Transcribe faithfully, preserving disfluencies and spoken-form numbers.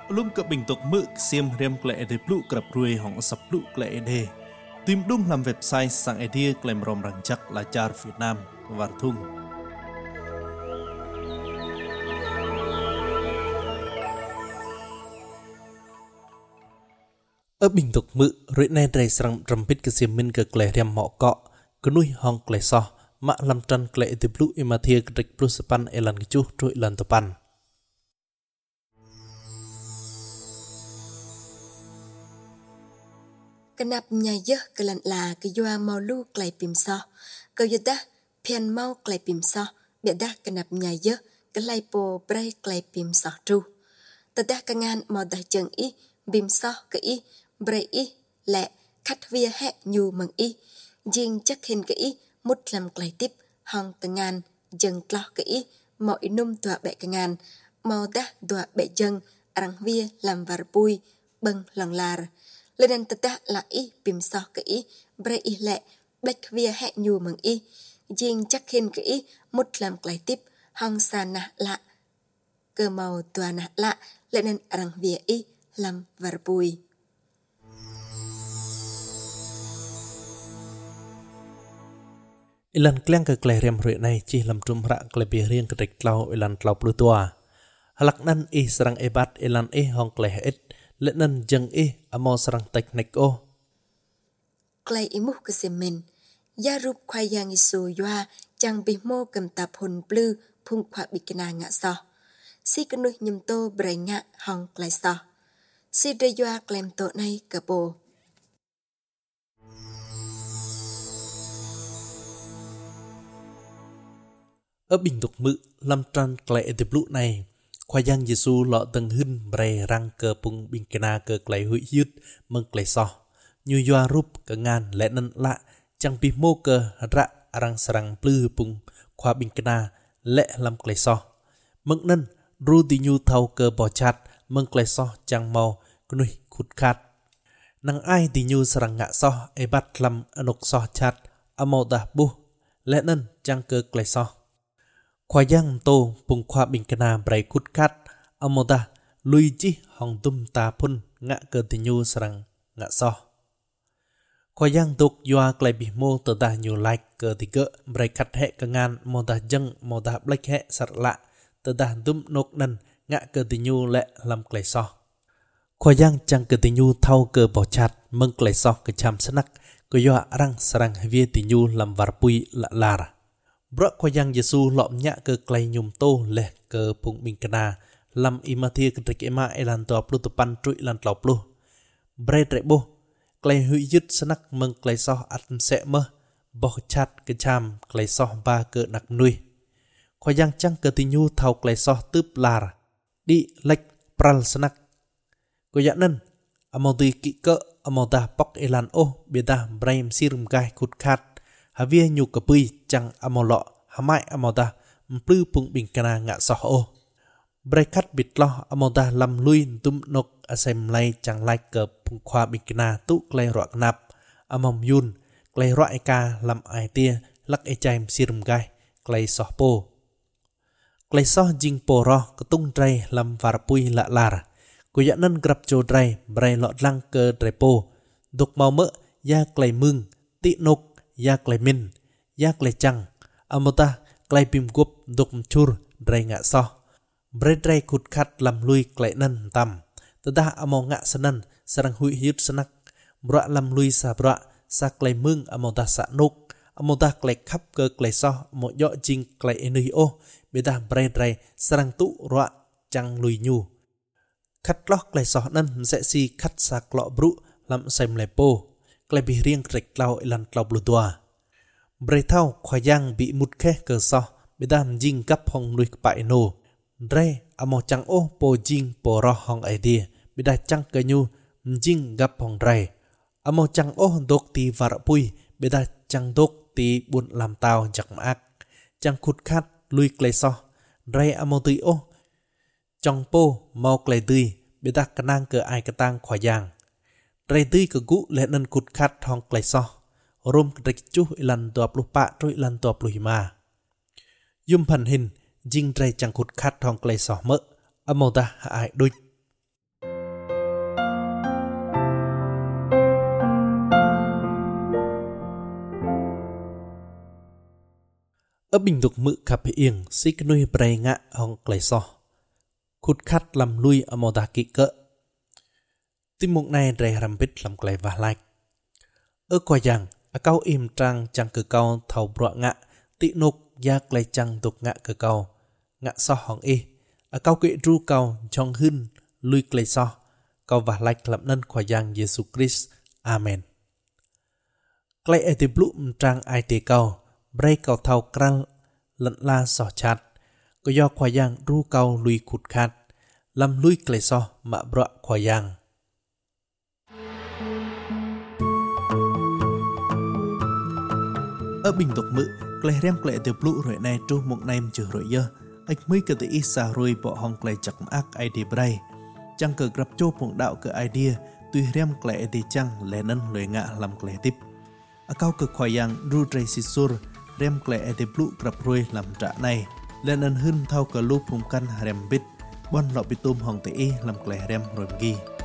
Lum cập bình tục mực xiêm riêng lệ để lũ cập ruồi hỏng sập lũ lệ đề tìm đúng làm website sang idea claim rom răng chắc là char Việt Nam và thung ở bình tục mực rồi nay đây sang rầm bít cái xiêm minh cái lệ riêng mọ cọ cái nuôi hong lệ so mạ làm trăn lệ để lũ imathia cái trịch plus pan elan cái chú trôi lần tập pan cái nắp nhà dơ cái lần là cái doa mau lu cái pìm so cái giờ ta phiền mau cái pìm so biệt đa cái nắp nhà dơ cái lai po bray cái pìm so tru ta đa cái ngàn mau đại chừng ý pìm so cái ý bray ý lẹ khát vía hẹ nhu mừng ý riêng chắc hình cái ý mút làm cái tiếp hong cái ngàn dừng lo cái ý mọi nôm tọa bẹ cái ngàn mau đa tọa bẹ dừng răng vía làm var bui bưng lòng lar lên đàn tata là y bìm so cái y bray y lẹ bách vía hẹ nhu mừng y riêng chắc hình cái y mút làm cái tiếp hong sa nạ lạ cơ màu tòa nạ lạ lên đàn răng vía y làm var bui ilan kleng ke kleriam rui này chỉ làm trung rạ klebi riêng ke lau ilan lau plu tua halak nan i serang ebat ilan e hong kleh it lệ dân y amo sarang teknik o klei imu kesemen ya rup khoai yang isu yoa chang bi mo cầm tap hồn blue phung khoa bị kena ngạ so si kenu nhầm tô bray ngạ hong klei so si de yoa klem to này kapo ở bình tục mự lâm trăn klei de blue này khoa yang Giêsu lọ tầng hưng bray răng cơ pung bình kena cơ klei hui yut mừng klei so như yoa rup cơ ngan lệ nân lạ chẳng bi mô cơ rạ răng sarang plu pung khoa bình kena lệ làm klei so mừng nân ru ti nhu thâu cơ bò chát mừng klei so chẳng màu nuôi khút khát năng ai ti nhu sarang ngạ so e bat lam anok so chát amo da bu lệ nân chẳng cơ klei so khoa yang tô pung khoa bình kena bray kút khát amoda lui chi hong tum ta pun ngạ cơ ti nhu sarang ngạ so khoa yang tuk yoa klei bi mo tờ ta nhu like cơ ti cơ bray khát hệ cơ ngan moda jeng moda black hệ sar lạ tờ ta tum nok nan ngạ cơ ti nhu lệ làm klei so khoa yang chẳng cơ ti nhu thâu cơ bỏ chát mừng klei so cơ cham sanak cơ yoa rang sarang vie ti nhu làm var pui lạ lara bro khoa yang Giêsu lọm nhạ cơ klei nhum tô lệ cơ pung bình kena lam imathia krik ema elan to plu to pan trui lan tlau plu bre tre bo klei hui yut sanak mừng klei so at se mơ bo chat ke cham klei so ba cơ nặc nuôi khoa yang chang cơ ti nhu thau klei so tướp lar đi lek pral sanak ko ya nan amodi ki cơ amoda pok elan o beda braim sirum gai khut khat havia nhu ka pui chang amolo hamai amoda plu pung bình kena ngạ so o breakat bitlo amoda lam lui tum nok asem lai chang lai ke pung khoa bình kena tu klei ro nap amom yun klei ro ka lam ai tia lak e chaim sirum gai klei so po klei so jing po ro ketung trai lam var pui la lar ku ya nan grab cho trai brai lo lang ke trai po dok mau mơ ya klei mung ti nok ya klei min ya klei chang amota klei pim gup dok chur drai ngạ so bre drai khut khat lam lui klei nan tam tada amo ngạ sanan sarang hui yut sanak bra lam lui sa bra sa klei mung amota sa nok amota klei khap cơ klei so mo yo jing klei enui o beta bre drai sarang tu ro chang lui nyu khát lo klei so nan sẽ si khát sa klo bru lam sem le po klei bi riêng rek lau ilan klau blu tua bre thau khoa yang bị mút khe cơ so beta jing kap hong lui pai no dre amo chang o po jing po ro hong idea beta chang ke nyu jing gap hong dre amo chang o dok ti var pui beta chang dok ti bun lam tao jak mak chang khut khat lui klei so dre amo ti o chong po mau klei tui beta kanang ke ai katang khoa yang dre tui ke gu le nan khut khat hong klei so rom krek chu ilan to plu pa troi ilan to plu hima yum phan hin jing dre chang khut khat hong klei so mơ amoda ai đôi ở bình tục mự cặp yên xí cái nuôi bray ngạ hong clay so khút khát làm lui ở mô đà kỵ cỡ tim mục này rè rằm bít làm clay và like ở coi rằng ở cao im trang chẳng cờ cao thầu bọa ngạ tị nục gia clay chẳng tục ngạ cờ cao ngạ so hong y ở cao kỵ ru cao trong hưng lui clay so cao và like làm nên coi rằng Jesus Christ Amen clay ở tiệm lũ trang ai tì cao bray cao thầu kral lận la sò chát có do khoa giang ru cao lui cụt khát làm lui clay so mà bọa khoa giang ở bình tục mự clay rem clay tiệp lũ rồi này tru một nem chữ rồi dơ ách mới cơ tự ít xa rồi bỏ hong clay chặt ác ai đi bray chẳng cờ gặp chô phụng đạo cờ idea tuy rem clay thì chẳng lẽ nân lời ngạ làm clay tiếp ở cao cực khoa giang ru tray sisur rem clay tiệp lũ gặp rồi làm trả này lên ân hưng thao cờ lũ phụng căn rem bít bon lọ bị tôm hong tự ý làm clay rem rồi ghi